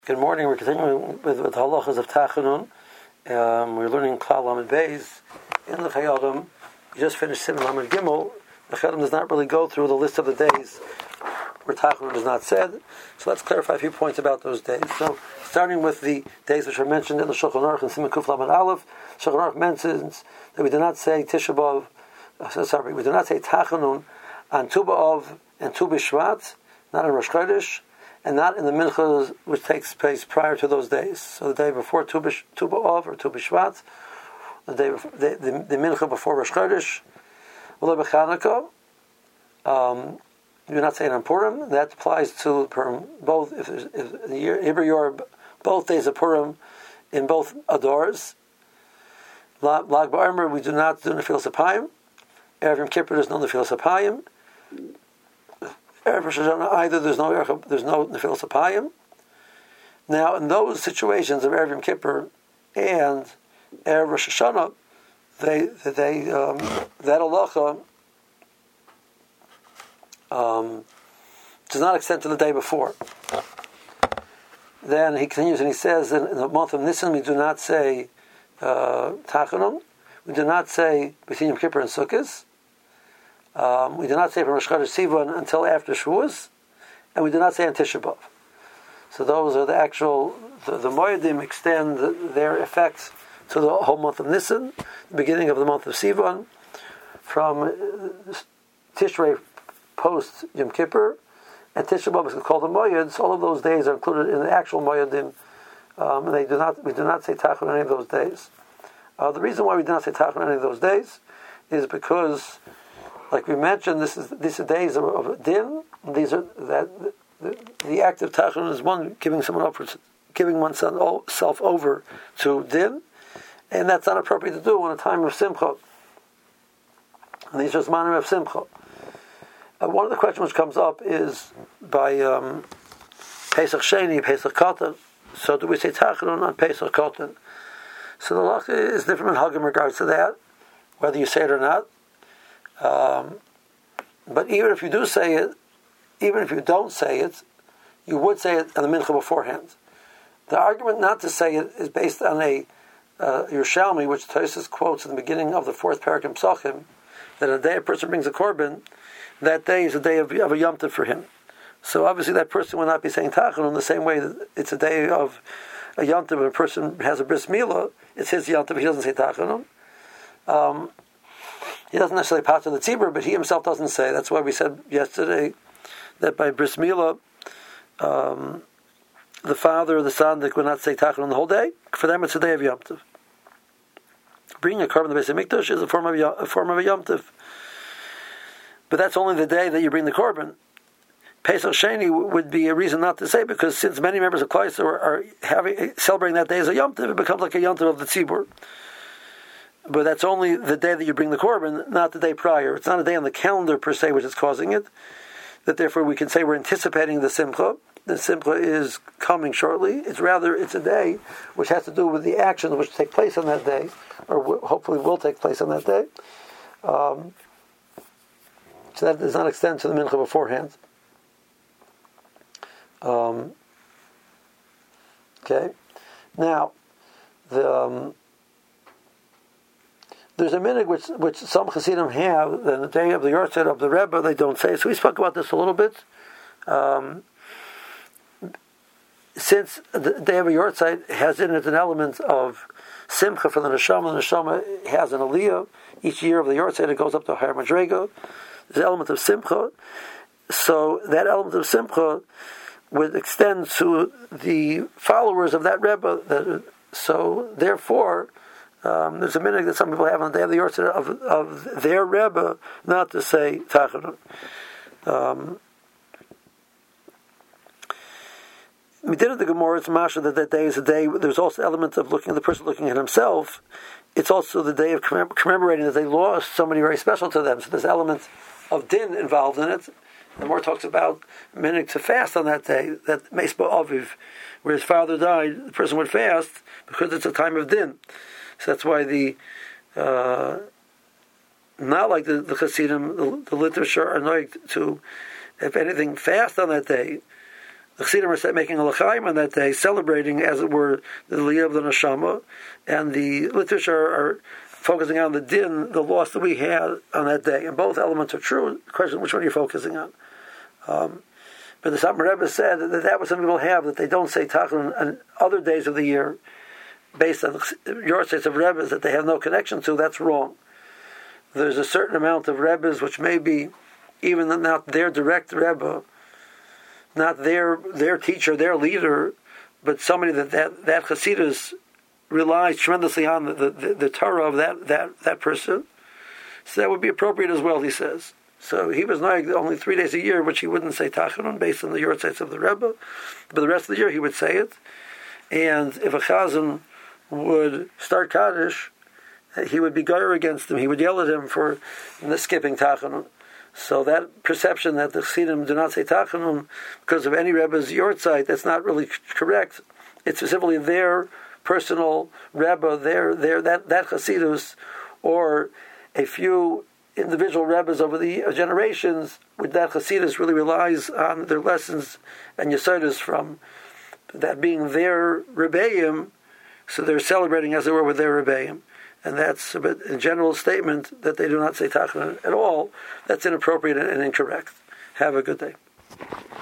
Good morning. We're continuing with the halachas of Tachanun. We're learning Klal Lamed Beis in the Chayadim. We just finished Siman Lamed Gimel. The Chayadim does not really go through the list of the days where Tachanun is not said. So let's clarify a few points about those days. So starting with the days which are mentioned in the Shulchan Aruch and Siman Kuf Lamed Aleph, Shulchan Aruch mentions that we do not say Tisha B'Av. We do not say Tachanun on Tu B'Av and Tu B'Shvat, not on Rosh Chodesh, and not in the mincha which takes place prior to those days. So the day before Tu B'Av or Tu B'Shvat, the mincha before Rosh Chodesh, V'lo B'Chanukah. You do not say it on Purim. That applies to Purim both. If the year Iber both days of Purim in both Adors. Lag BaOmer, we do not do Nefilas Apayim. Erev Yom Kippur, there's no Nefilas Apayim. Erev Rosh Hashanah, either there's no Nefilas Apayim. Now, in those situations of Erev Yom Kippur and Erev Rosh Hashanah, that halacha does not extend to the day before. Then he continues and he says, in the month of Nisan, we do not say Tachanun. We do not say between Yom Kippur and Sukkot. We do not say from Rosh Chodesh Sivan until after Shavuos, and we do not say on Tisha B'Av. So those are the actual, the Moedim extend their effects to the whole month of Nisan, the beginning of the month of Sivan, from Tishrei post Yom Kippur, and Tisha B'Av is called the Moed. So all of those days are included in the actual Moedim. We do not say Tachanun on any of those days. The reason why we do not say Tachanun on any of those days is because, like we mentioned, these are days of din. These are the act of Tachanun is one giving oneself over to din, and that's not appropriate to do in a time of simcha. And these are zmanim of simcha. One of the questions which comes up is by Pesach Sheni, Pesach Katan. So do we say Tachanun on Pesach Katan? So the halacha is different in Hag in regards to that, whether you say it or not. But even if you do say it, even if you don't say it, you would say it on the mincha beforehand. The argument not to say it is based on a Yerushalmi, which Tosfos quotes in the beginning of the fourth parak in Psachim, that a day a person brings a korban, that day is a day of a Yom Tov for him. So obviously that person will not be saying Tachanun in the same way that it's a day of a Yom Tov. When a person has a bris milah, it's his Yom Tov. He doesn't say Tachanun. He doesn't necessarily pass to the tzibur, but he himself doesn't say. That's why we said yesterday that by bris milah, the father or the son that would not say Tachanun the whole day. For them, it's a day of Yom Tov. Bringing a korban to the Beis Hamikdash is a form of a Yom Tov, but that's only the day that you bring the korban. Pesach Sheni would be a reason not to say, because since many members of Klal Yisrael are celebrating that day as a Yom Tov, it becomes like a Yom Tov of the tzibur. But that's only the day that you bring the korban, not the day prior. It's not a day on the calendar per se which is causing it. That therefore we can say we're anticipating the simcha. The simcha is coming shortly. It's a day which has to do with the actions which take place on that day, or hopefully will take place on that day. So that does not extend to the mincha beforehand. Okay. Now, there's a minhag which some Hasidim have that the day of the Yortzeit of the Rebbe they don't say. So we spoke about this a little bit. Since the day of a Yortzeit has in it an element of simcha for the neshama has an aliyah each year of the Yortzeit. It goes up to a higher madrega. There's an element of simcha. So that element of simcha would extend to the followers of that Rebbe. So therefore, there's a minhag that some people have on the day of the Yortzeit of their Rebbe not to say Tachanun. We did it the Gemara, it's Masha, that day is a day, there's also elements of the person looking at himself. It's also the day of commemorating that they lost somebody very special to them. So there's elements of din involved in it. The Gemara talks about minhag to fast on that day, that Meis Ba'aviv, where his father died, the person would fast because it's a time of din. So that's why not like the Hasidim, the literature are known to, if anything, fast on that day. The Chassidim are making a l'chaim on that day, celebrating, as it were, the Liyah of the Neshama, and the Litvish are focusing on the din, the loss that we had on that day. And both elements are true. The question is, which one are you focusing on? But the Satmar Rebbe said that what some people have, that they don't say Tachanun on other days of the year, based on your states of Rebbes that they have no connection to. That's wrong. There's a certain amount of Rebbes which may be even not their direct Rebbe, not their teacher, their leader, but somebody that Chassidus relies tremendously on the Torah of that person. So that would be appropriate as well, he says. So he was not only 3 days a year, which he wouldn't say Tachanun based on the yortzeits of the Rebbe, but the rest of the year he would say it. And if a Chazan would start Kaddish, he would be goyer against him. He would yell at him for skipping Tachanun. So that perception that the Chassidim do not say Tachanun because of any Rebbe's yortzeit, that's not really correct. It's specifically their personal Rebbe, that Chassidus, or a few individual Rebbes over the generations, with that Chassidus really relies on their lessons and Yesodus from that being their Rebbeim, so they're celebrating as it were with their Rebbeim. And that's a general statement that they do not say Tachanun at all. That's inappropriate and incorrect. Have a good day.